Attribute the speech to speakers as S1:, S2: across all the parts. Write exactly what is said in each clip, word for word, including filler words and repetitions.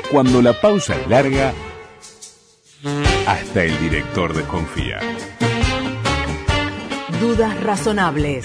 S1: Cuando la pausa es larga, hasta el director desconfía.
S2: Dudas razonables.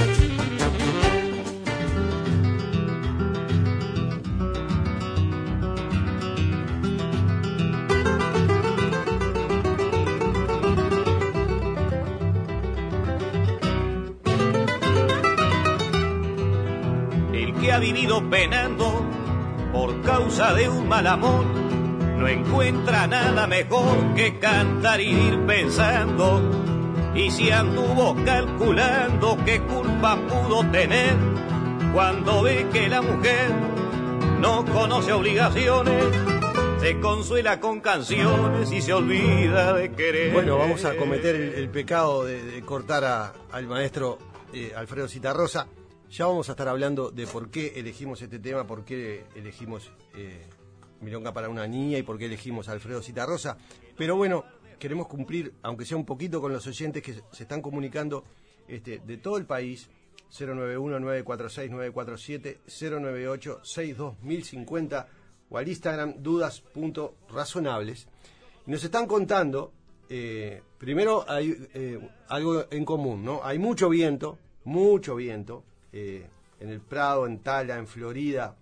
S3: El que ha vivido penando por causa de un mal amor no encuentra nada mejor que cantar y ir pensando. Y si anduvo calculando qué culpa pudo tener cuando ve que la mujer no conoce obligaciones, se consuela con canciones y se olvida de querer.
S4: Bueno, vamos a cometer el, el pecado de, de cortar a, al maestro eh, Alfredo Zitarrosa. Ya vamos a estar hablando de por qué elegimos este tema, por qué elegimos eh, Milonga para una niña y por qué elegimos a Alfredo Zitarrosa. Pero bueno, queremos cumplir, aunque sea un poquito, con los oyentes que se están comunicando este, de todo el país. Cero nueve uno, nueve cuatro seis, nueve cuatro siete, cero nueve ocho, seis dos mil cincuenta o al Instagram dudas punto razonables. Y nos están contando, eh, primero hay eh, algo en común, ¿no? Hay mucho viento, mucho viento. Eh, en el Prado, en Tala, en Florida.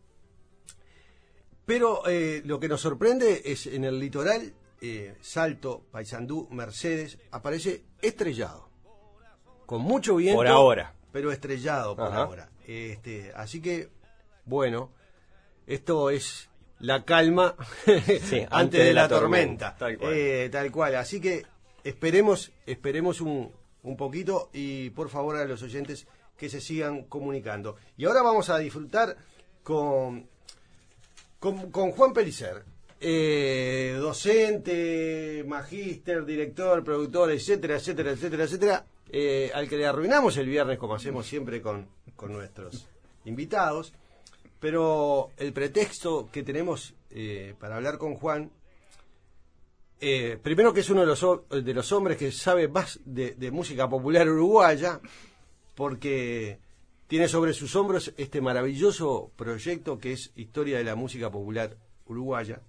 S4: Pero eh, lo que nos sorprende es en el litoral, eh, Salto, Paysandú, Mercedes, aparece estrellado. Con mucho viento.
S5: Por ahora.
S4: Pero estrellado por
S5: Ajá.
S4: ahora. Este, así que, bueno, esto es la calma
S5: sí,
S4: antes, antes de, de la, la tormenta.
S5: tormenta. Tal cual.
S4: Eh, tal cual. Así que esperemos, esperemos un, un poquito y por favor a los oyentes que se sigan comunicando. Y ahora vamos a disfrutar con, con, con Juan Pellicer, eh, docente, magíster, director, productor, etcétera, etcétera, etcétera, etcétera, eh, al que le arruinamos el viernes, como hacemos siempre con, con nuestros invitados. Pero el pretexto que tenemos eh, para hablar con Juan, eh, primero que es uno de los, de los hombres que sabe más de, de música popular uruguaya, porque tiene sobre sus hombros este maravilloso proyecto que es Historia de la Música Popular Uruguaya.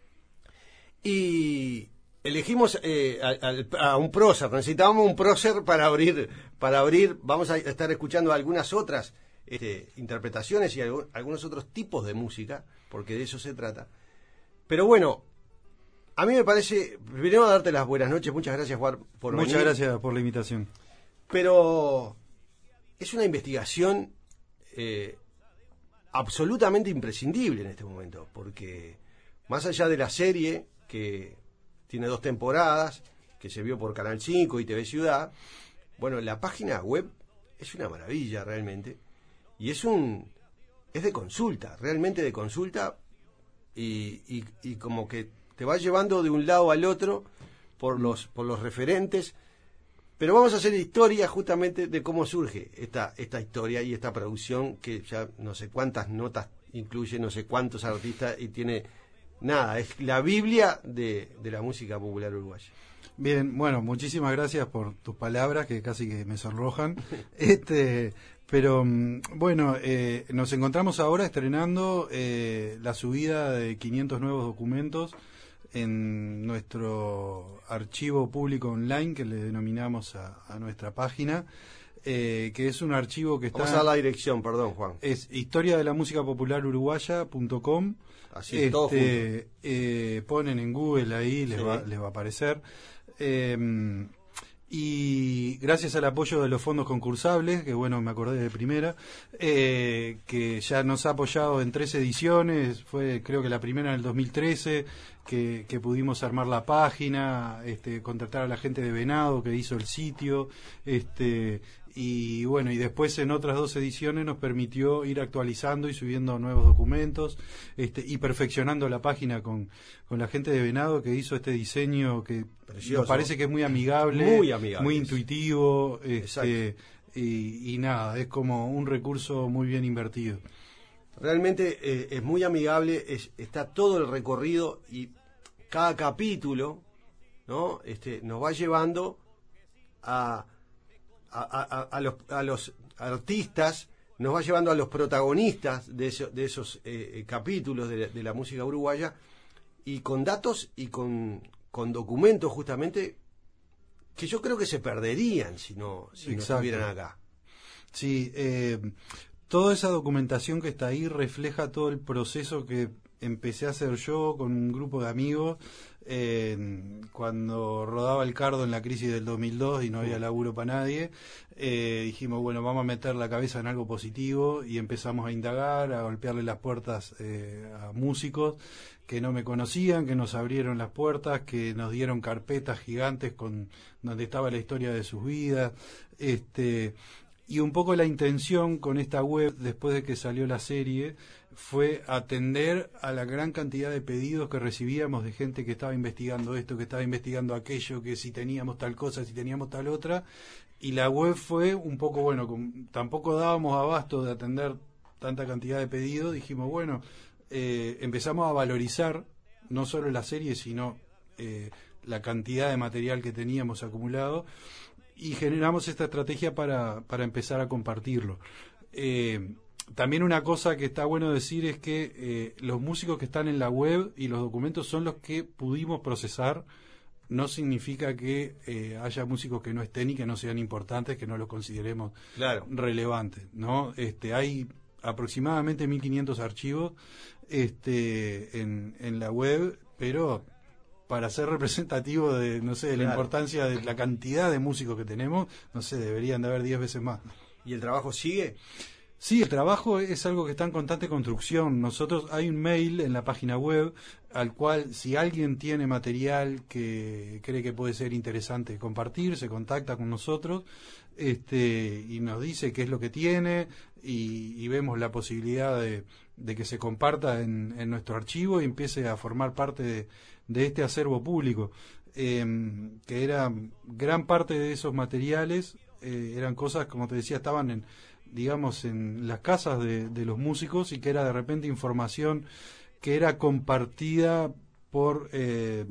S4: Y elegimos eh, a, a un prócer, necesitábamos un prócer para abrir, para abrir, vamos a estar escuchando algunas otras este, interpretaciones y algo, algunos otros tipos de música, porque de eso se trata. Pero bueno, a mí me parece, primero darte las buenas noches, muchas gracias Juan por venir.
S6: Muchas gracias por la invitación.
S4: Pero es una investigación eh, absolutamente imprescindible en este momento, porque más allá de la serie, que tiene dos temporadas, que se vio por Canal cinco y T V Ciudad, bueno, la página web es una maravilla realmente, y es un es de consulta, realmente de consulta, y, y, y como que te va llevando de un lado al otro por los, por los referentes. Pero vamos a hacer historia justamente de cómo surge esta, esta historia y esta producción que ya no sé cuántas notas incluye, no sé cuántos artistas y tiene nada, es la Biblia de, de la música popular uruguaya.
S6: Bien, bueno, muchísimas gracias por tus palabras que casi que me sonrojan. este, pero bueno, eh, nos encontramos ahora estrenando eh, la subida de quinientos nuevos documentos en nuestro archivo público online que le denominamos a, a nuestra página, eh, que es un archivo que está...
S4: Vamos a dar la dirección, perdón Juan.
S6: Es historia de la música popular uruguaya punto com.
S4: Así es,
S6: este,
S4: todo junto.
S6: Eh, ponen en Google ahí, les,
S4: sí.
S6: va, les va a aparecer. Eh, y gracias al apoyo de los fondos concursables, que bueno, me acordé de primera, eh, que ya nos ha apoyado en tres ediciones, fue creo que la primera en el dos mil trece, que, que pudimos armar la página, este, contratar a la gente de Venado que hizo el sitio, este, y bueno, y después en otras dos ediciones nos permitió ir actualizando y subiendo nuevos documentos, este, y perfeccionando la página con, con la gente de Venado que hizo este diseño que
S4: Precioso.
S6: Nos parece que es muy amigable,
S4: muy, amigable.
S6: muy intuitivo, este, y, y nada, es como un recurso muy bien invertido.
S4: Realmente eh, es muy amigable, es, está todo el recorrido y cada capítulo, ¿no? Este, nos va llevando a, a, a, a, los, a los artistas, nos va llevando a los protagonistas de, eso, de esos eh, capítulos de, de la música uruguaya, y con datos y con, con documentos justamente que yo creo que se perderían si no, si no estuvieran acá.
S6: Sí, eh, toda esa documentación que está ahí refleja todo el proceso que empecé a hacer yo con un grupo de amigos eh, cuando rodaba El Cardo en la crisis del dos mil dos y no había laburo para nadie. Eh, dijimos, bueno, vamos a meter la cabeza en algo positivo y empezamos a indagar, a golpearle las puertas eh, a músicos que no me conocían, que nos abrieron las puertas, que nos dieron carpetas gigantes con donde estaba la historia de sus vidas. Este, y un poco la intención con esta web, después de que salió la serie, fue atender a la gran cantidad de pedidos que recibíamos de gente que estaba investigando esto, que estaba investigando aquello, que si teníamos tal cosa, si teníamos tal otra. Y la web fue un poco, bueno, con, tampoco dábamos abasto de atender tanta cantidad de pedidos. Dijimos, bueno, eh, empezamos a valorizar no solo la serie, sino eh, la cantidad de material que teníamos acumulado. Y generamos esta estrategia para, para empezar a compartirlo. Eh, también una cosa que está bueno decir es que eh, los músicos que están en la web y los documentos son los que pudimos procesar. No significa que eh, haya músicos que no estén y que no sean importantes, que no los consideremos
S4: claro.
S6: relevantes, ¿no? Este, hay aproximadamente mil quinientos archivos este, en, en la web, pero para ser representativo de, no sé, de la claro. importancia de la cantidad de músicos que tenemos, no sé, deberían de haber diez veces más.
S4: ¿Y el trabajo sigue?
S6: Sí, el trabajo es algo que está en constante construcción. Nosotros, hay un mail en la página web al cual, si alguien tiene material que cree que puede ser interesante compartir, se contacta con nosotros este, y nos dice qué es lo que tiene y, y vemos la posibilidad de, de que se comparta en, en nuestro archivo y empiece a formar parte de, de este acervo público, eh, que era gran parte de esos materiales, eh, eran cosas, como te decía, estaban en digamos en las casas de, de los músicos y que era de repente información que era compartida por eh,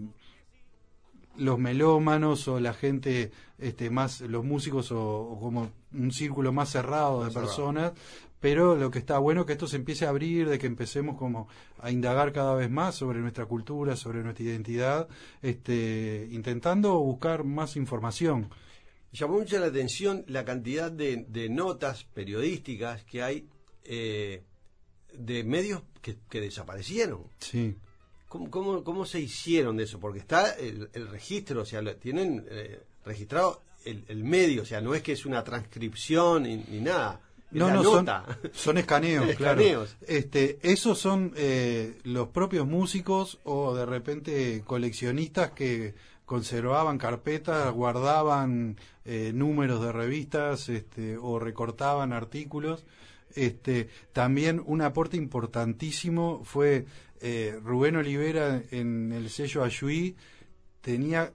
S6: los melómanos o la gente este más los músicos o, o como un círculo más cerrado de personas, pero lo que está bueno es que esto se empiece a abrir, de que empecemos como a indagar cada vez más sobre nuestra cultura, sobre nuestra identidad, este intentando buscar más información.
S4: Llamó mucho la atención la cantidad de, de notas periodísticas que hay eh, de medios que, que desaparecieron.
S6: Sí.
S4: ¿Cómo, cómo, ¿Cómo se hicieron de eso? Porque está el, el registro, o sea, lo, tienen eh, registrado el, el medio, o sea, no es que es una transcripción ni, ni nada. Es
S6: no,
S4: la
S6: no,
S4: nota.
S6: Son, son escaneos, claro.
S4: Escaneos.
S6: Este, esos son eh, los propios músicos o de repente coleccionistas que conservaban carpetas, guardaban eh, números de revistas este, o recortaban artículos. Este, también un aporte importantísimo fue eh, Rubén Olivera en el sello Ayuí, tenía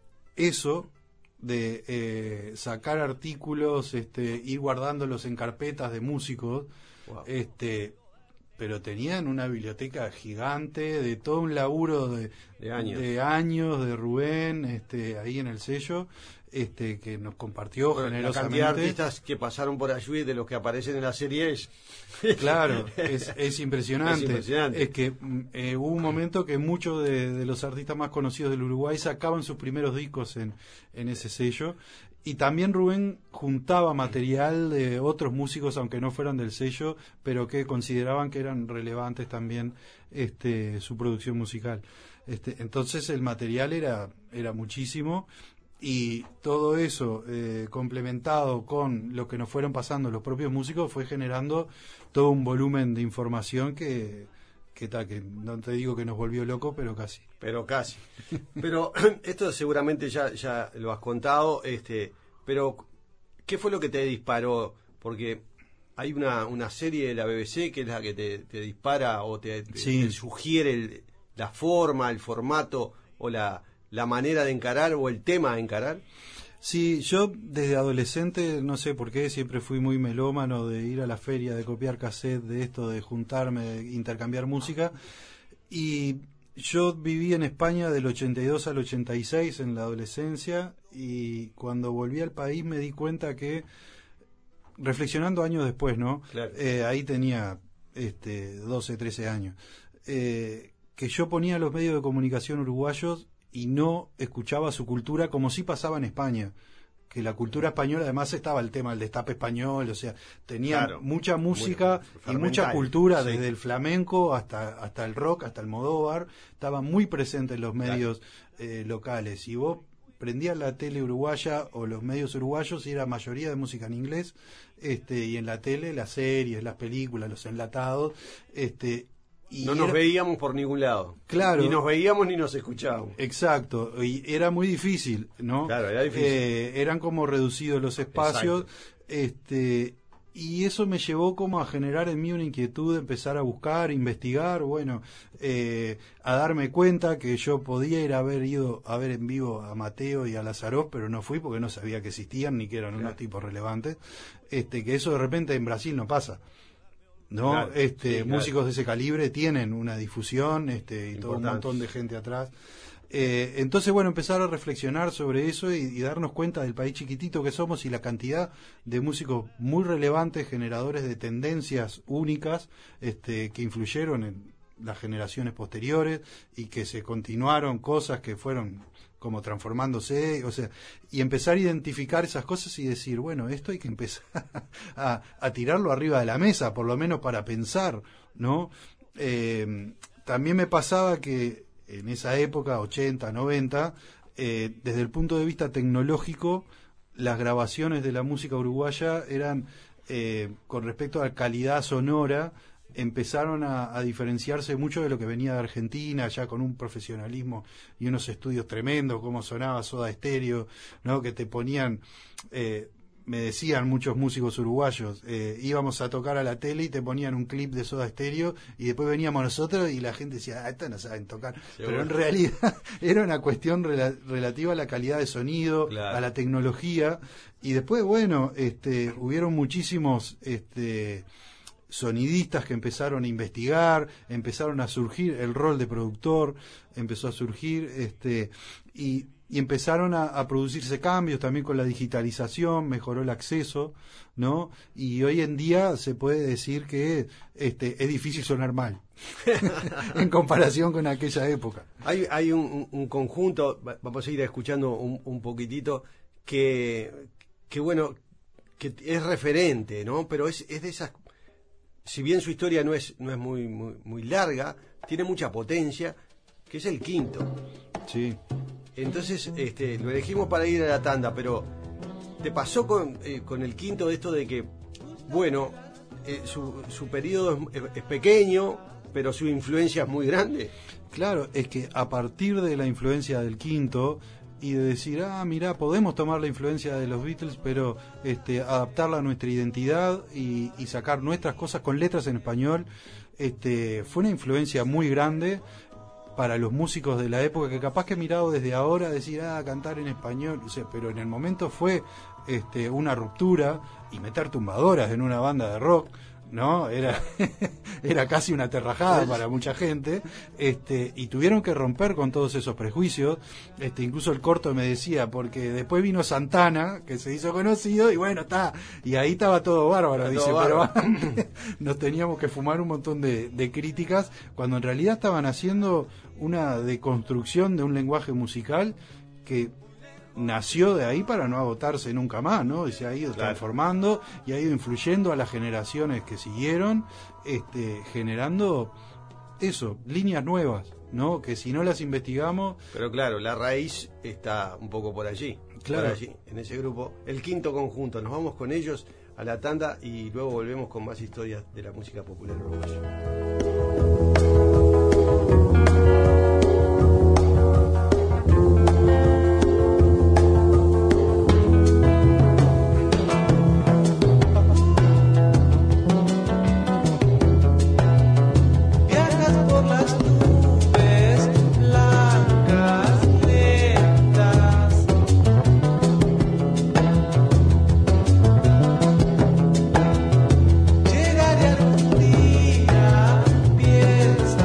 S6: eso de eh, sacar artículos, este, ir guardándolos en carpetas de músicos, wow. este pero tenían una biblioteca gigante de todo un laburo de,
S4: de, años.
S6: de años de Rubén este ahí en el sello este que nos compartió bueno, generosamente.
S4: La cantidad de artistas que pasaron por Ayuí de los que aparecen en la serie es
S6: claro, es, es impresionante.
S4: Es impresionante.
S6: Es que eh, hubo un momento que muchos de, de los artistas más conocidos del Uruguay sacaban sus primeros discos en, en ese sello. Y también Rubén juntaba material de otros músicos, aunque no fueran del sello, pero que consideraban que eran relevantes también este, su producción musical. Este, entonces el material era, era muchísimo y todo eso eh, complementado con lo que nos fueron pasando los propios músicos fue generando todo un volumen de información que... que tal, que no te digo que nos volvió loco, pero casi.
S4: Pero casi. Pero esto seguramente ya ya lo has contado, este, pero ¿qué fue lo que te disparó? Porque hay una, una serie de la B B C que es la que te, te dispara o te, te,
S6: sí.
S4: te sugiere el, la forma, el formato o la, la manera de encarar o el tema de encarar.
S6: Sí, yo desde adolescente, no sé por qué, siempre fui muy melómano de ir a la feria, de copiar cassette, de esto, de juntarme, de intercambiar música. Y yo viví en España del ochenta y dos al ochenta y seis en la adolescencia y cuando volví al país me di cuenta que, reflexionando años después, ¿no?
S4: Claro.
S6: Eh, ahí tenía este, doce, trece años. Eh, que yo ponía los medios de comunicación uruguayos y no escuchaba su cultura, como sí pasaba en España, que la cultura española además estaba el tema del destape español, o sea, tenían
S4: Claro,
S6: mucha música y mucha cultura, sí, desde el flamenco hasta hasta el rock, hasta el Almodóvar, estaba muy presente en los medios, claro, eh, locales, y vos prendías la tele uruguaya o los medios uruguayos y era mayoría de música en inglés, este y en la tele las series, las películas, los enlatados, este y
S4: no nos
S6: era,
S4: veíamos por ningún lado.
S6: Claro.
S4: Ni nos veíamos ni nos escuchábamos.
S6: Exacto. Y era muy difícil, ¿no?
S4: Claro, era difícil.
S6: Eh, eran como reducidos los espacios.
S4: Exacto.
S6: Este, y eso me llevó como a generar en mí una inquietud de empezar a buscar, investigar, bueno, eh, a darme cuenta que yo podía ir a haber ido a ver en vivo a Mateo y a Lazarov, pero no fui porque no sabía que existían ni que eran, claro, unos tipos relevantes. Este, que eso de repente en Brasil no pasa. ¿No?
S4: Claro,
S6: este
S4: sí,
S6: músicos
S4: claro.
S6: de ese calibre tienen una difusión, este y todo un montón de gente atrás. Eh, entonces, bueno, empezar a reflexionar sobre eso y, y darnos cuenta del país chiquitito que somos y la cantidad de músicos muy relevantes, generadores de tendencias únicas, este que influyeron en las generaciones posteriores y que se continuaron cosas que fueron como transformándose, o sea, y empezar a identificar esas cosas y decir, bueno, esto hay que empezar a, a tirarlo arriba de la mesa, por lo menos para pensar, ¿no? Eh, también me pasaba que en esa época, ochenta, noventa, eh, desde el punto de vista tecnológico, las grabaciones de la música uruguaya eran, eh, con respecto a la calidad sonora, empezaron a, a diferenciarse mucho de lo que venía de Argentina, ya con un profesionalismo y unos estudios tremendos, como sonaba Soda Stereo, ¿no? Que te ponían, eh, me decían muchos músicos uruguayos, eh, íbamos a tocar a la tele y te ponían un clip de Soda Stereo y después veníamos nosotros y la gente decía, ah, estos no saben tocar. Sí, pero bueno, en realidad era una cuestión rela- relativa a la calidad de sonido, claro, a la tecnología, y después, bueno, este, hubieron muchísimos, este, sonidistas que empezaron a investigar, empezaron a surgir, el rol de productor empezó a surgir, este y, y empezaron a, a producirse cambios también con la digitalización, mejoró el acceso, ¿no? Y hoy en día se puede decir que este es difícil sonar mal en comparación con aquella época.
S4: Hay, hay un, un conjunto, vamos a ir escuchando un, un poquitito, que, que bueno, que es referente, ¿no? Pero es, es de esas, si bien su historia no es no es muy muy, muy larga, tiene mucha potencia, que es el Quinto.
S6: Sí.
S4: Entonces, este, lo elegimos para ir a la tanda, pero ¿te pasó con, eh, con el Quinto de esto de que, bueno, eh, su, su periodo es, es pequeño, pero su influencia es muy grande?
S6: Claro, es que a partir de la influencia del Quinto y de decir, ah, mirá, podemos tomar la influencia de los Beatles, pero este, adaptarla a nuestra identidad y, y sacar nuestras cosas con letras en español, este, fue una influencia muy grande para los músicos de la época, que capaz que mirado desde ahora, decir, ah, cantar en español, o sea, pero en el momento fue este, una ruptura, y meter tumbadoras en una banda de rock, ¿no? Era era casi una terrajada para mucha gente, este y tuvieron que romper con todos esos prejuicios, este incluso el corto me decía, porque después vino Santana, que se hizo conocido, y bueno, está, y ahí estaba todo bárbaro, está dice, todo bárbaro. Pero antes nos teníamos que fumar un montón de, de críticas, cuando en realidad estaban haciendo una deconstrucción de un lenguaje musical que nació de ahí para no agotarse nunca más, ¿no? Y se ha ido claro. transformando y ha ido influyendo a las generaciones que siguieron, este, generando eso, líneas nuevas, ¿no? Que si no las investigamos...
S4: Pero claro, la raíz está un poco por allí,
S6: claro.
S4: por allí, en ese grupo. El Quinto Conjunto, nos vamos con ellos a la tanda y luego volvemos con más historias de la música popular uruguaya.
S5: Llegaré algún día, piensa.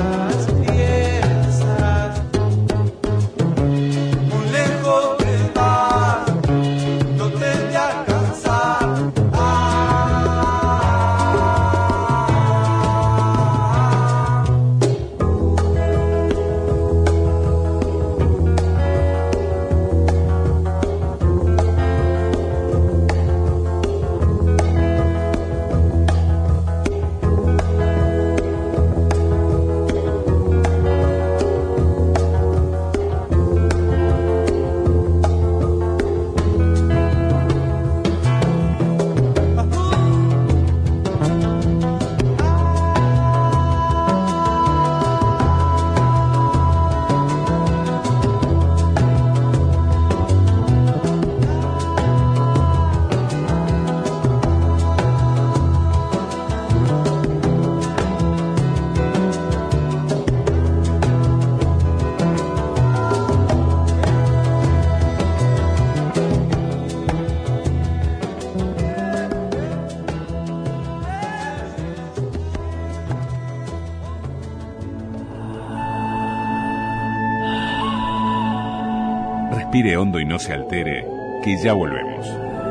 S1: Respire hondo y no se altere, que ya volvemos.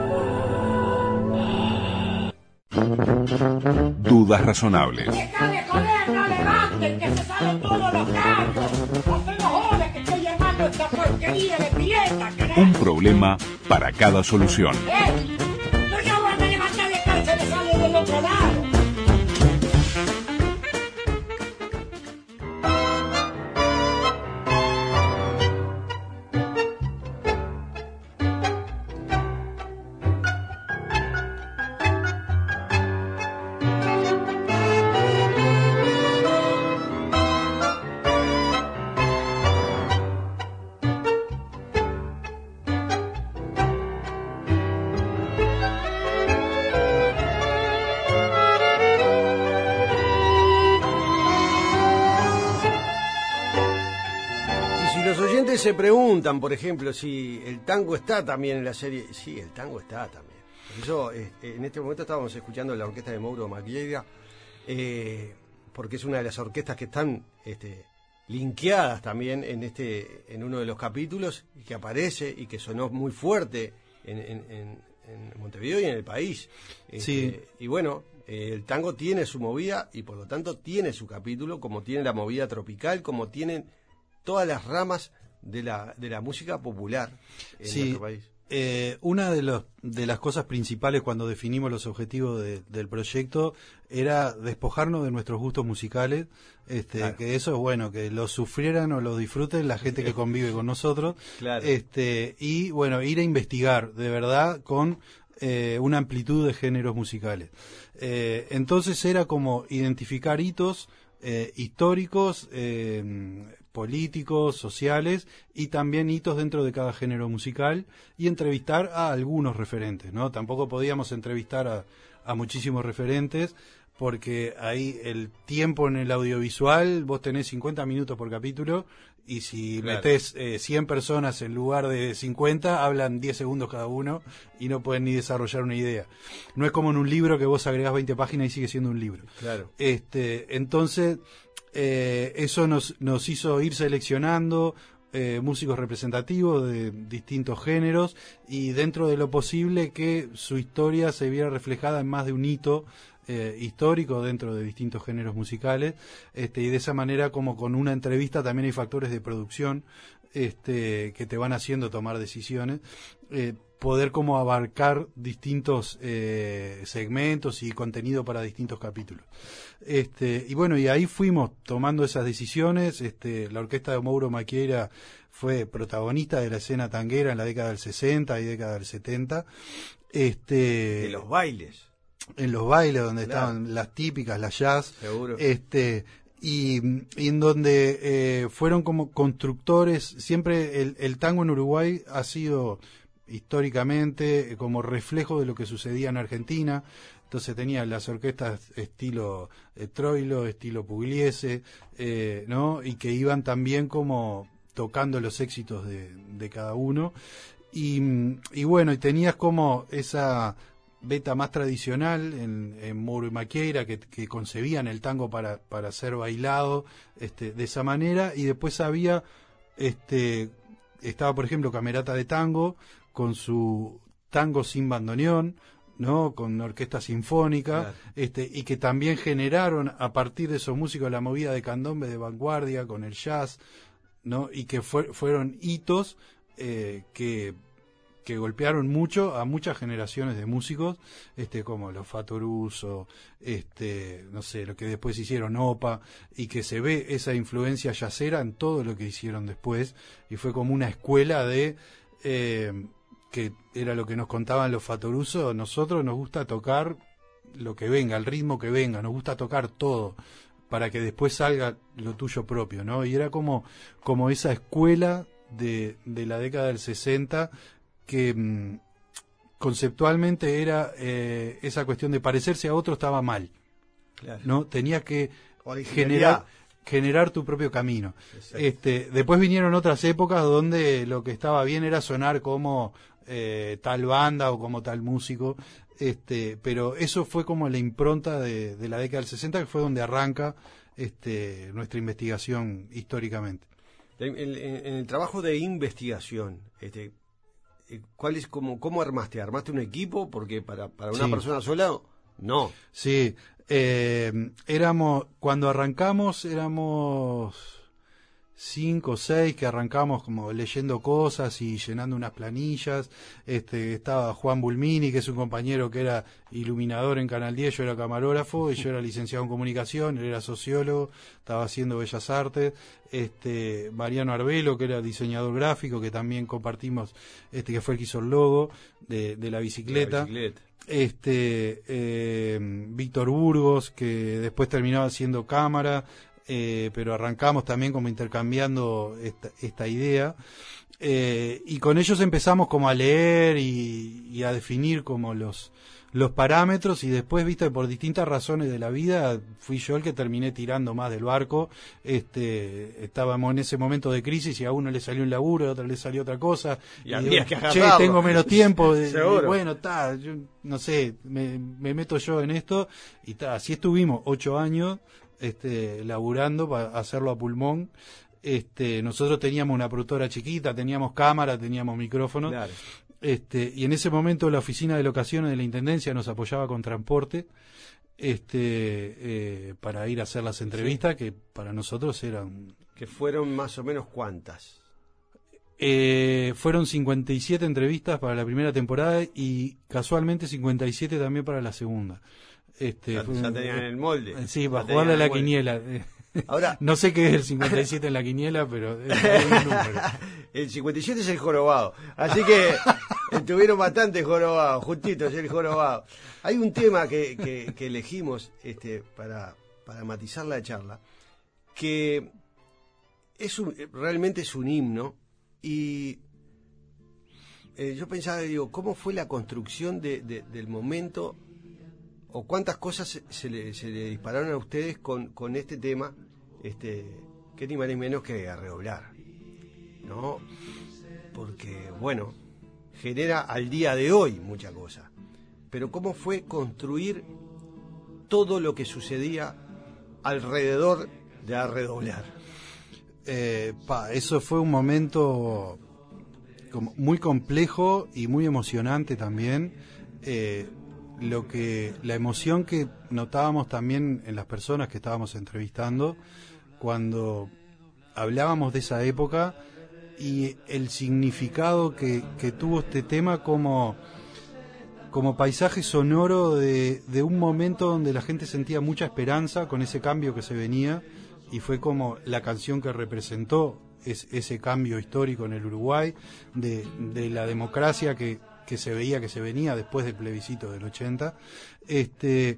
S1: Dudas razonables.
S5: ¡Déjame joder, no levanten, que se salen todos los cargos! ¡No se nos jode que estoy llamando esta porquería de pileta, ¿querés?
S1: Un problema para cada solución.
S5: ¡Eh! ¡No ya van a levantar de cara, se me sale del otro lado!
S4: Se preguntan, por ejemplo, si el tango está también en la serie. Sí, el tango está también. Por eso, eh, en este momento estábamos escuchando la orquesta de Mauro Maquieira, eh, porque es una de las orquestas que están este, linkeadas también en este en uno de los capítulos, y que aparece y que sonó muy fuerte en, en, en, en Montevideo y en el país. Este,
S6: sí.
S4: Y bueno, eh, el tango tiene su movida y por lo tanto tiene su capítulo, como tiene la movida tropical, como tienen todas las ramas de la de la música popular en
S6: sí,
S4: nuestro país.
S6: Eh, una de los de las cosas principales cuando definimos los objetivos de, del proyecto era despojarnos de nuestros gustos musicales, este,
S4: claro.
S6: que eso es bueno, que lo sufrieran o lo disfruten la gente que convive con nosotros,
S4: claro.
S6: este, y bueno, ir a investigar de verdad con eh, una amplitud de géneros musicales. Eh, entonces era como identificar hitos eh, históricos, eh, políticos, sociales y también hitos dentro de cada género musical y entrevistar a algunos referentes, ¿no? Tampoco podíamos entrevistar a, a muchísimos referentes porque ahí el tiempo en el audiovisual, vos tenés cincuenta minutos por capítulo y si
S4: claro.
S6: metés eh, cien personas en lugar de cincuenta, hablan diez segundos cada uno y no pueden ni desarrollar una idea. No es como en un libro que vos agregás veinte páginas y sigue siendo un libro.
S4: Claro.
S6: Este, entonces, eh, eso nos, nos hizo ir seleccionando eh, músicos representativos de distintos géneros y dentro de lo posible que su historia se viera reflejada en más de un hito Eh, histórico dentro de distintos géneros musicales, este, y de esa manera, como con una entrevista, también hay factores de producción este, que te van haciendo tomar decisiones, eh, poder como abarcar distintos eh, segmentos y contenido para distintos capítulos. Este, y bueno, y ahí fuimos tomando esas decisiones. Este, la orquesta de Mauro Maquieira fue protagonista de la escena tanguera en la década del sesenta y década del setenta. Este,
S4: de los bailes.
S6: En los bailes donde
S4: claro.
S6: estaban las típicas, las jazz,
S4: seguro.
S6: este y, y en donde eh, fueron como constructores. Siempre el, el tango en Uruguay ha sido históricamente como reflejo de lo que sucedía en Argentina. Entonces tenía las orquestas estilo eh, Troilo, estilo Pugliese, eh, ¿no? Y que iban también como tocando los éxitos de, de cada uno. Y, y bueno, y tenías como esa beta más tradicional en, en Mauro y Maquieira, que, que concebían el tango para, para ser bailado este, de esa manera, y después había, este, estaba por ejemplo Camerata de Tango, con su tango sin bandoneón, ¿no? Con orquesta sinfónica, claro. este, y que también generaron a partir de esos músicos la movida de candombe de vanguardia con el jazz, ¿no? Y que fue, fueron hitos eh, que que golpearon mucho a muchas generaciones de músicos, este como los Fatoruso, este, no sé, lo que después hicieron Opa, y que se ve esa influencia yacera en todo lo que hicieron después, y fue como una escuela de, eh, que era lo que nos contaban los Fatoruso, nosotros nos gusta tocar lo que venga, el ritmo que venga, nos gusta tocar todo, para que después salga lo tuyo propio, ¿no? Y era como, como esa escuela de, de la década del sesenta, que mmm, conceptualmente era eh, esa cuestión de parecerse a otro estaba mal, claro. ¿no? Tenía que generar generar tu propio camino. Este, después vinieron otras épocas donde lo que estaba bien era sonar como eh, tal banda o como tal músico, este, pero eso fue como la impronta de, de la década del sesenta, que fue donde arranca este, nuestra investigación históricamente.
S4: En, en- en el trabajo de investigación, este, eh, ¿cuál es, cómo, cómo armaste? ¿Armaste un equipo? Porque para, para una
S6: Sí.
S4: persona sola, no.
S6: Sí, eh, éramos, cuando arrancamos éramos cinco o seis que arrancamos como leyendo cosas y llenando unas planillas. Este, estaba Juan Bulmini, que es un compañero que era iluminador en Canal diez, yo era camarógrafo y yo era licenciado en comunicación, él era sociólogo, estaba haciendo Bellas Artes. Este, Mariano Arbelo, que era diseñador gráfico, que también compartimos, este, que fue el que hizo el logo de, de la bicicleta.
S4: La bicicleta.
S6: Este, eh, Víctor Burgos, que después terminaba haciendo cámara, eh, pero arrancamos también como intercambiando esta, esta idea, eh, y con ellos empezamos como a leer y, y a definir como los los parámetros, y después, viste, por distintas razones de la vida fui yo el que terminé tirando más del barco. Este, estábamos en ese momento de crisis y a uno le salió un laburo, a otro le salió otra cosa,
S4: Y había que
S6: che,
S4: agarrarlo.
S6: tengo menos tiempo, de-
S4: Seguro.
S6: bueno, está, yo no sé, me, me meto yo en esto, y ta, así estuvimos ocho años este, laburando para hacerlo a pulmón. Este, nosotros teníamos una productora chiquita, teníamos cámara, teníamos micrófono.
S4: Claro.
S6: Este, y en ese momento la oficina de locaciones de la Intendencia nos apoyaba con transporte, este, eh, para ir a hacer las entrevistas, que para nosotros eran...
S4: Que fueron más o menos cuántas.
S6: Eh, fueron cincuenta y siete entrevistas para la primera temporada y casualmente cincuenta y siete también para la segunda. Este,
S4: Ya,
S6: fue
S4: ya
S6: un-
S4: tenían el molde.
S6: eh, Sí,
S4: Ya
S6: para
S4: tenían
S6: jugarle a
S4: el
S6: la
S4: molde.
S6: quiniela. eh.
S4: Ahora,
S6: No sé qué es el cincuenta y siete en la quiniela, pero es es un número.
S4: el cincuenta y siete es el jorobado. Así que estuvieron bastante jorobados, justito es el jorobado. Hay un tema que, que, que elegimos este, para, para matizar la charla, que es un, realmente es un himno, y eh, yo pensaba, digo, ¿cómo fue la construcción de, de- del momento, o cuántas cosas se, se le, se le dispararon a ustedes con, con este tema, este, que ni más ni menos que a redoblar, ¿no? Porque, bueno, genera al día de hoy mucha cosa. Pero ¿cómo fue construir todo lo que sucedía alrededor de a redoblar?
S6: Eh, pa, eso fue un momento como muy complejo y muy emocionante también. Eh, lo que la emoción que notábamos también en las personas que estábamos entrevistando cuando hablábamos de esa época y el significado que, que tuvo este tema como como paisaje sonoro de, de un momento donde la gente sentía mucha esperanza con ese cambio que se venía, y fue como la canción que representó es, ese cambio histórico en el Uruguay, de, de la democracia que, que se veía que se venía después del plebiscito del ochenta. Este,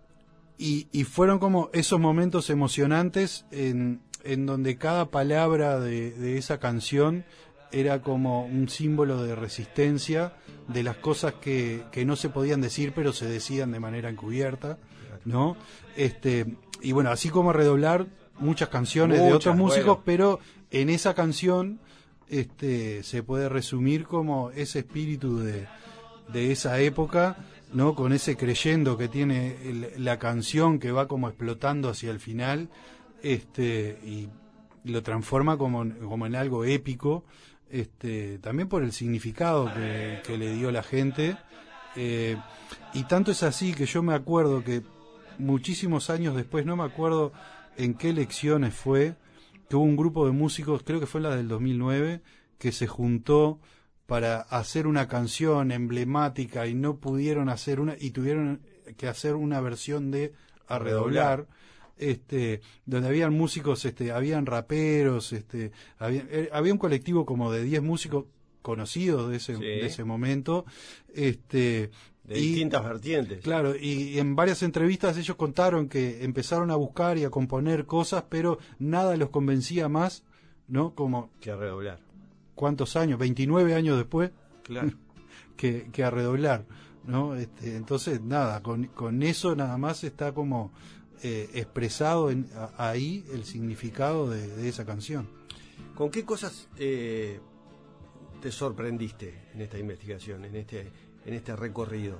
S6: y, y fueron como esos momentos emocionantes en, en donde cada palabra de, de esa canción era como un símbolo de resistencia, de las cosas que, que no se podían decir pero se decían de manera encubierta, ¿no? Este, y bueno, así como redoblar muchas canciones de
S4: Muchas,
S6: otros músicos,
S4: bueno.
S6: pero en esa canción este, se puede resumir como ese espíritu de, de esa época, ¿no? Con ese creyendo que tiene el- la canción, que va como explotando hacia el final, este, y lo transforma como, en- como en algo épico, este, también por el significado que, que le dio la gente. Eh, y tanto es así que yo me acuerdo que muchísimos años después, no me acuerdo en qué elecciones fue, que hubo un grupo de músicos, creo que fue la del dos mil nueve, que se juntó para hacer una canción emblemática y no pudieron hacer una, y tuvieron que hacer una versión de A Redoblar, este, donde habían músicos, este, habían raperos, este, había, eh, había un colectivo como de diez músicos conocidos de ese,
S4: Sí.
S6: de ese momento, este,
S4: De
S6: y-
S4: distintas vertientes.
S6: Claro, y en varias entrevistas ellos contaron que empezaron a buscar y a componer cosas, pero nada los convencía más, ¿no? Como,
S4: Que a redoblar.
S6: ¿cuántos años? veintinueve años después,
S4: Claro.
S6: que, que a redoblar, ¿no? Este, entonces, nada, con, con eso nada más está como eh, expresado en, a- ahí el significado de, de esa canción.
S4: ¿Con qué cosas eh, te sorprendiste en esta investigación, en este, en este recorrido?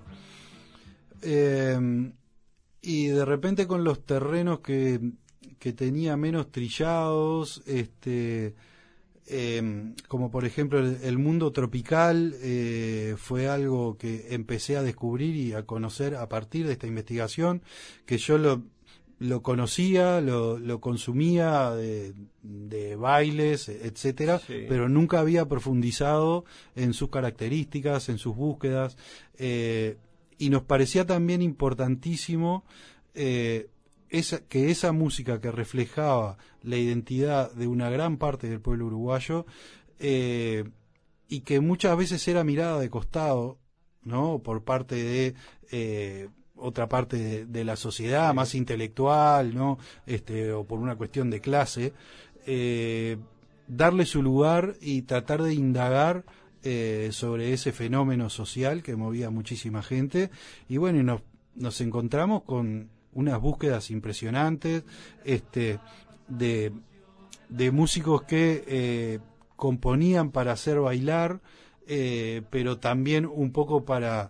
S6: Eh, y de repente con los terrenos que, que tenía menos trillados, este, eh, como por ejemplo el, el mundo tropical, eh, fue algo que empecé a descubrir y a conocer a partir de esta investigación, que yo lo, lo conocía, lo, lo consumía de, de bailes, etcétera, sí. pero nunca había profundizado en sus características, en sus búsquedas, eh, y nos parecía también importantísimo eh, esa, que esa música que reflejaba la identidad de una gran parte del pueblo uruguayo, eh, y que muchas veces era mirada de costado, ¿no?, por parte de eh, otra parte de, de la sociedad más intelectual, ¿no?, este, o por una cuestión de clase, eh, darle su lugar y tratar de indagar eh, sobre ese fenómeno social que movía a muchísima gente. Y bueno, y nos, nos encontramos con unas búsquedas impresionantes, este, de, de músicos que eh, componían para hacer bailar, eh, pero también un poco para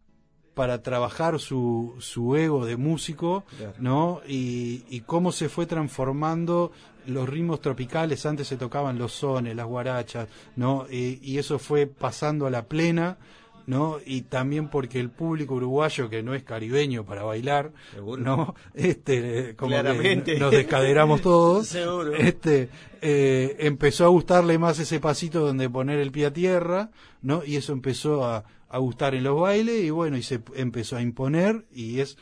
S6: para trabajar su, su ego de músico, claro. ¿no? Y, y cómo se fue transformando los ritmos tropicales. Antes se tocaban los sones, las guarachas, ¿no? Y, y eso fue pasando a la plena, ¿no? Y también porque el público uruguayo, que no es caribeño para bailar, seguro, ¿no? Este, como que nos descaderamos todos, seguro. Este, eh, empezó a gustarle más ese pasito donde poner el pie a tierra, ¿no? Y eso empezó a, a gustar en los bailes, y bueno, y se empezó a imponer, y es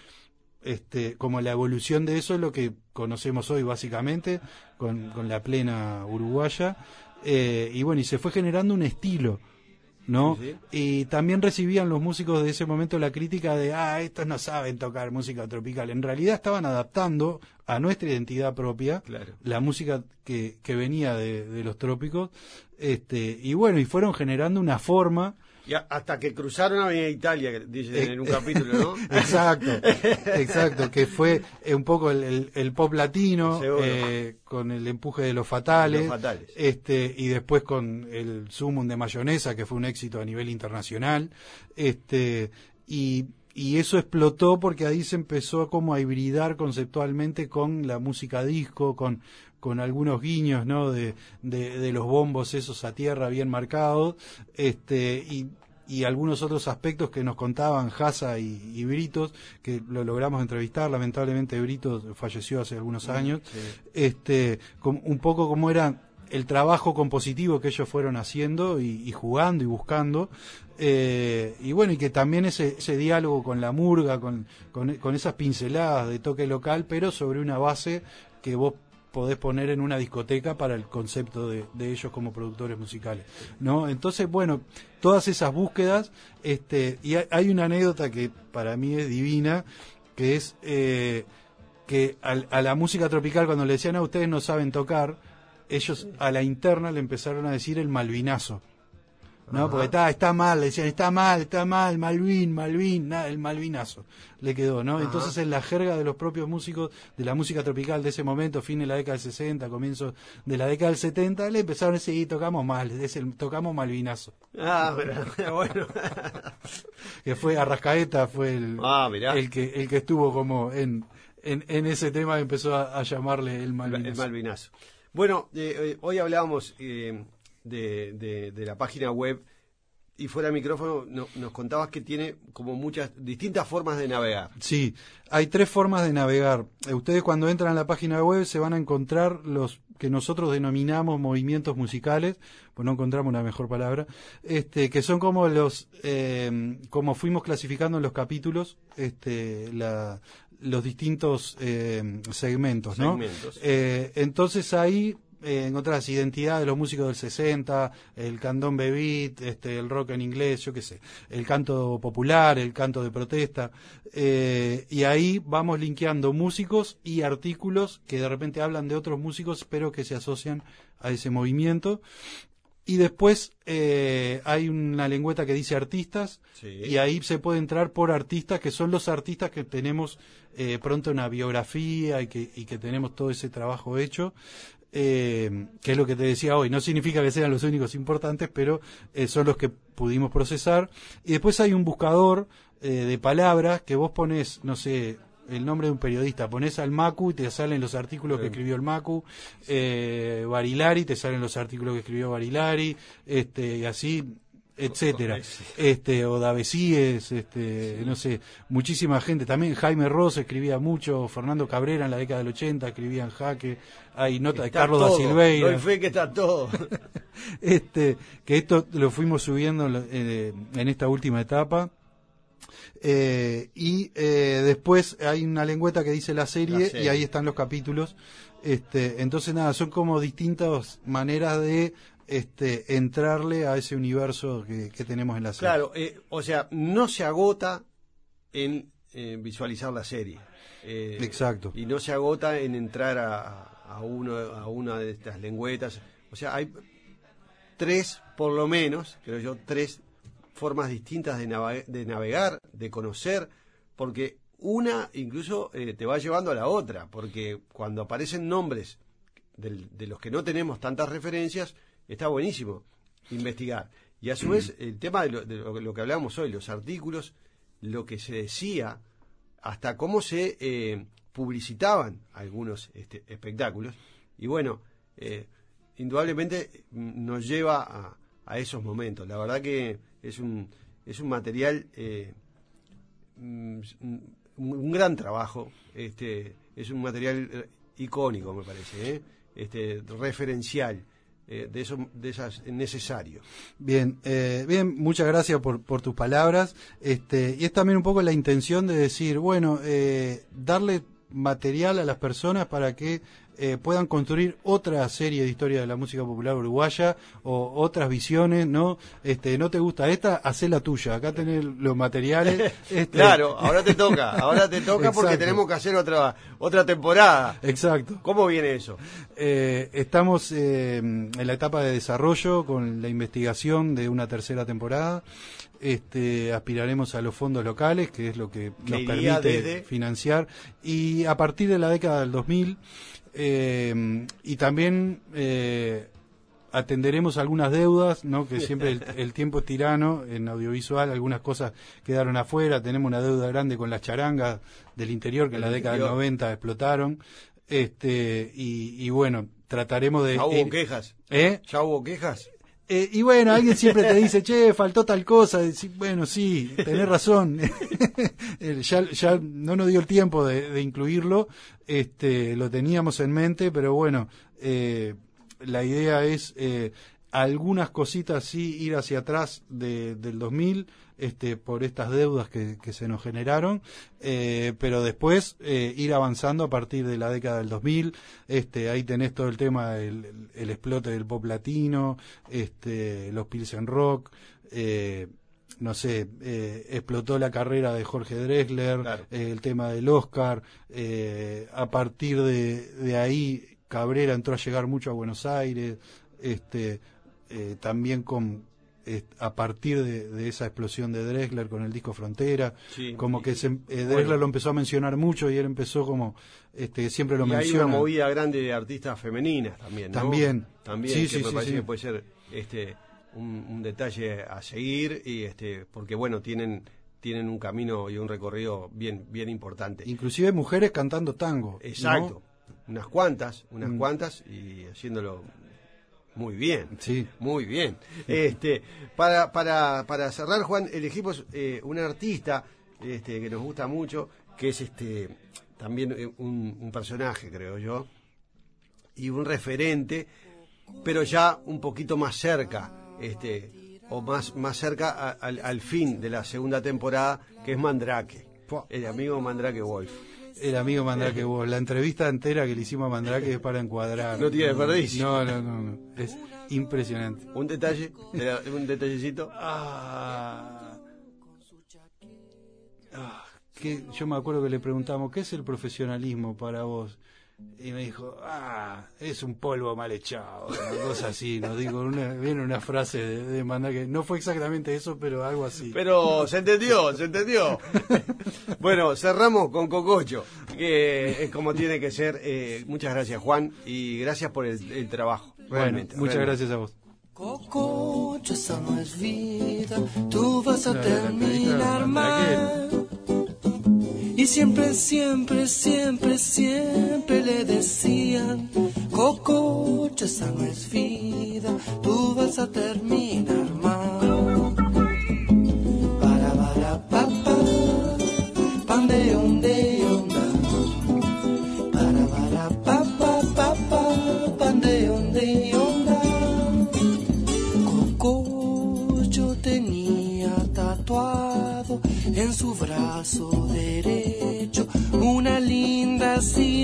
S6: este como la evolución de eso es lo que conocemos hoy básicamente con, con la plena uruguaya, eh, y bueno, y se fue generando un estilo, ¿no? Sí, sí. Y también recibían los músicos de ese momento la crítica de, ah, estos no saben tocar música tropical. En realidad estaban adaptando a nuestra identidad propia, claro, la música que, que venía de, de los trópicos, este, y bueno, y fueron generando una forma.
S4: Y hasta que cruzaron a Avenida Italia, dice en un capítulo, ¿no?
S6: Exacto, exacto, que fue un poco el, el, el pop latino, eh, con el empuje de Los Fatales, los Fatales, este, y después con el Sumum de Mayonesa, que fue un éxito a nivel internacional, este, y, y eso explotó porque ahí se empezó como a hibridar conceptualmente con la música disco, con con algunos guiños, ¿no?, de, de, de los bombos esos a tierra bien marcados, este, y, y algunos otros aspectos que nos contaban Jasa y, y Britos, que lo logramos entrevistar. Lamentablemente Britos falleció hace algunos años, sí. este, con, un poco como era el trabajo compositivo que ellos fueron haciendo y, y jugando y buscando, eh, y bueno, y que también ese, ese diálogo con la murga, con, con, con esas pinceladas de toque local, pero sobre una base que vos podés poner en una discoteca para el concepto de, de ellos como productores musicales, ¿no? Entonces, bueno, todas esas búsquedas, este, y hay una anécdota que para mí es divina, que es eh, que a, a la música tropical, cuando le decían a ustedes no saben tocar, ellos a la interna le empezaron a decir el malvinazo, ¿no? Ajá. Porque está, está mal, le decían, está mal, está mal, Malvin, Malvin, nada, el malvinazo le quedó, ¿no? Ajá. Entonces, en la jerga de los propios músicos de la música tropical de ese momento, fin de la década del sesenta, comienzo de la década del setenta, le empezaron a decir, sí, tocamos mal, es el, tocamos malvinazo.
S4: Ah, pero, bueno.
S6: Que fue Arrascaeta, fue el, ah, el que el que estuvo como en, en, en ese tema, empezó a, a llamarle el malvinazo.
S4: El malvinazo. Bueno, eh, eh, hoy hablábamos eh, de, de, de la página web, y fuera de micrófono no, nos contabas que tiene como muchas distintas formas de navegar.
S6: Sí, hay tres formas de navegar. Eh, ustedes cuando entran a la página web se van a encontrar los que nosotros denominamos movimientos musicales, pues no encontramos una mejor palabra, este, que son como los, eh, como fuimos clasificando en los capítulos, este, la, los distintos eh, segmentos, ¿no? Segmentos. Eh, entonces ahí Eh, encontrás identidad de los músicos del sesenta, el candombe beat, este, el rock en inglés, yo qué sé, el canto popular, el canto de protesta, eh, y ahí vamos linkeando músicos y artículos que de repente hablan de otros músicos, pero que se asocian a ese movimiento. Y después eh, hay una lengüeta que dice artistas, sí, y ahí se puede entrar por artistas, que son los artistas que tenemos eh, pronto una biografía y que, y que tenemos todo ese trabajo hecho. Eh, que es lo que te decía hoy, no significa que sean los únicos importantes, pero eh, son los que pudimos procesar. Y después hay un buscador eh, de palabras que vos ponés, no sé, el nombre de un periodista, pones al Macu y te salen los artículos que escribió el Macu, eh, Barilari, te salen los artículos que escribió Barilari, este, y así, etcétera, este, o Davesíes, este, sí. no sé, muchísima gente, también Jaime Ross escribía mucho, Fernando Cabrera en la década del ochenta escribía en Jaque, hay nota
S4: está
S6: de Carlos
S4: todo,
S6: da Silveira.
S4: Doy fe que está todo.
S6: este, que esto lo fuimos subiendo eh, en esta última etapa. Eh, y eh, después hay una lengüeta que dice la serie, la serie y ahí están los capítulos. Este, entonces nada, son como distintas maneras de este, entrarle a ese universo que, que tenemos en la serie.
S4: Claro, eh, o sea, no se agota en eh, visualizar la serie. Eh,
S6: Exacto.
S4: Y no se agota en entrar a, a, uno, a una de estas lengüetas. O sea, hay tres, por lo menos, creo yo, tres formas distintas de, naveg- de navegar, de conocer, porque una incluso eh, te va llevando a la otra, porque cuando aparecen nombres del, de los que no tenemos tantas referencias, está buenísimo investigar. Y a su vez, el tema de lo, de lo, lo que hablábamos hoy, los artículos, lo que se decía, hasta cómo se eh, publicitaban algunos este, espectáculos, y bueno, eh, indudablemente nos lleva a, a esos momentos. La verdad que es un es un material, eh, un, un gran trabajo, este es un material icónico, me parece, ¿eh? este referencial, eh, de eso de esas necesario.
S6: Bien, eh, bien, muchas gracias por, por tus palabras, este y es también un poco la intención de decir, bueno, eh, darle material a las personas para que eh, puedan construir otra serie de historia de la música popular uruguaya o otras visiones, ¿no? Este, no te gusta esta, hacé la tuya, acá tenés los materiales. Este...
S4: Claro, ahora te toca, ahora te toca porque tenemos que hacer otra otra temporada.
S6: Exacto.
S4: ¿Cómo viene eso?
S6: Eh, estamos eh, en la etapa de desarrollo con la investigación de una tercera temporada. Este, aspiraremos a los fondos locales, que es lo que nos permite desde... financiar, y a partir de la década del dos mil, eh, y también eh, atenderemos algunas deudas, ¿no? Que siempre el, el tiempo es tirano en audiovisual, algunas cosas quedaron afuera, tenemos una deuda grande con las charangas del interior que en la década del noventa explotaron, este, y, y bueno, trataremos de...
S4: ¿Ya hubo eh, quejas?
S6: ¿Eh?
S4: ¿Ya hubo quejas?
S6: Eh, y bueno, alguien siempre te dice, che, faltó tal cosa. Y, bueno, sí, tenés razón. ya, ya no nos dio el tiempo de, de incluirlo. Este, lo teníamos en mente, pero bueno, eh, la idea es eh, algunas cositas sí ir hacia atrás de, del dos mil, este, por estas deudas que, que se nos generaron, eh, pero después eh, ir avanzando a partir de la década del dos mil. Este, ahí tenés todo el tema, el, el, el explote del pop latino, este, los Pilsen Rock, eh, no sé, eh, explotó la carrera de Jorge Drexler, claro. eh, el tema del Oscar, eh, a partir de, de ahí Cabrera entró a llegar mucho a Buenos Aires, este, eh, también con a partir de, de esa explosión de Drexler con el disco Frontera, sí, como y, que se, eh, Drexler bueno. lo empezó a mencionar mucho y él empezó como, este, siempre lo
S4: y
S6: menciona.
S4: Hay una movida grande de artistas femeninas también, ¿no?
S6: También.
S4: También,
S6: sí,
S4: que
S6: sí,
S4: me
S6: sí,
S4: parece
S6: sí.
S4: que puede ser este un, un detalle a seguir, y este porque bueno, tienen tienen un camino y un recorrido bien bien importante.
S6: Inclusive mujeres cantando tango.
S4: Exacto.
S6: ¿No?
S4: Unas cuantas, unas mm. cuantas, y haciéndolo muy bien,
S6: sí,
S4: muy bien. Este, para para para cerrar, Juan, elegimos eh, un artista este que nos gusta mucho, que es este también un, un personaje, creo yo, y un referente, pero ya un poquito más cerca, este o más más cerca a, al, al fin de la segunda temporada, que es Mandrake, el amigo Mandrake Wolf.
S6: El amigo Mandrake Wolf. La entrevista entera que le hicimos a Mandrake es para encuadrar.
S4: No tiene desperdicio.
S6: No, no, no, no. Es impresionante.
S4: Un detalle, un detallecito.
S6: Ah, ah, que yo me acuerdo que le preguntamos, ¿qué es el profesionalismo para vos? Y me dijo, ah, es un polvo mal echado, una cosa así, nos digo, una, viene una frase de, de Mandrake, no fue exactamente eso, pero algo así.
S4: Pero se entendió, se entendió. Bueno, cerramos con Cococho, que es como tiene que ser. Eh, muchas gracias, Juan, y gracias por el, el trabajo. Realmente.
S6: Bueno, muchas
S4: realmente.
S6: gracias a vos.
S7: Cococho, esa no es vida, tú vas a no, terminar mal. Y siempre, siempre, siempre, siempre le decían, Cococho, esa no es vida, tú vas a terminar mal. Para, para, pa, pa, pan de un de onda. Para, para, pa, pa, pa, pa, pan de un de onda. Cococho tenía tatuado en su brazo derecho una linda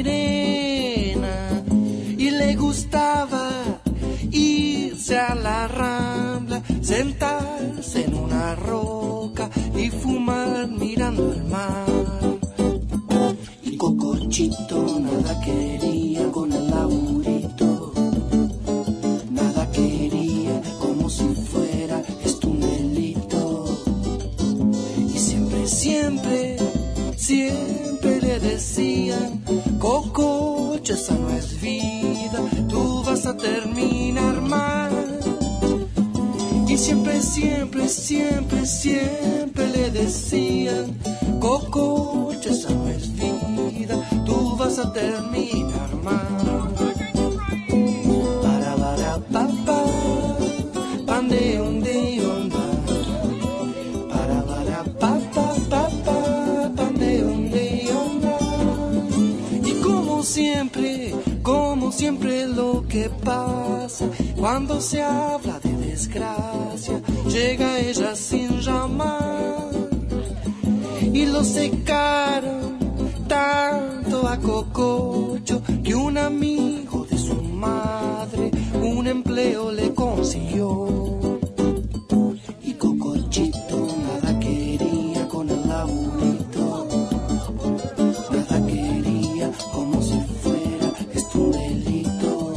S7: sirena y le gustaba irse a la rambla, sentarse en una roca y fumar mirando el mar. Y Cocochito nada quería con el laburito, nada quería como si fuera esto un delito. Y siempre, siempre, siempre le decían, Cococho, esa no es vida, tú vas a terminar mal. Y siempre, siempre, siempre, siempre le decían, Cococho, esa no es vida, tú vas a terminar mal. Para, para, pa, pa, pan de un de onda. Para, para, pa, pa, pa, pa, pan de un de onda. Y como siempre, como siempre lo que pasa, cuando se habla de desgracia, llega ella sin llamar. Y lo secaron tanto a Cococho que un amigo de su madre un empleo le consiguió. Y Cocochito nada quería con el laburito, nada quería como si fuera esto un delito.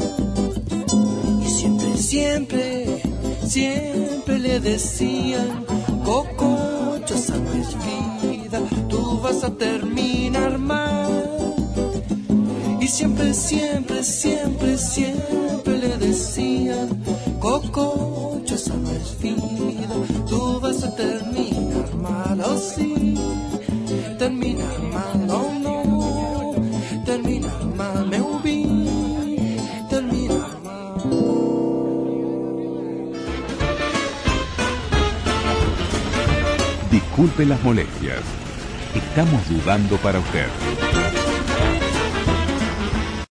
S7: Y siempre, siempre, siempre le decían, Cococho, esa no es vida, tú vas a terminar mal. Y siempre, siempre, siempre, siempre le decían, Cococho, esa no es vida, tú vas a terminar mal. Oh sí, terminar mal, oh no, terminar mal, me ubí, terminar mal.
S1: Disculpe las molestias. Estamos dudando para usted.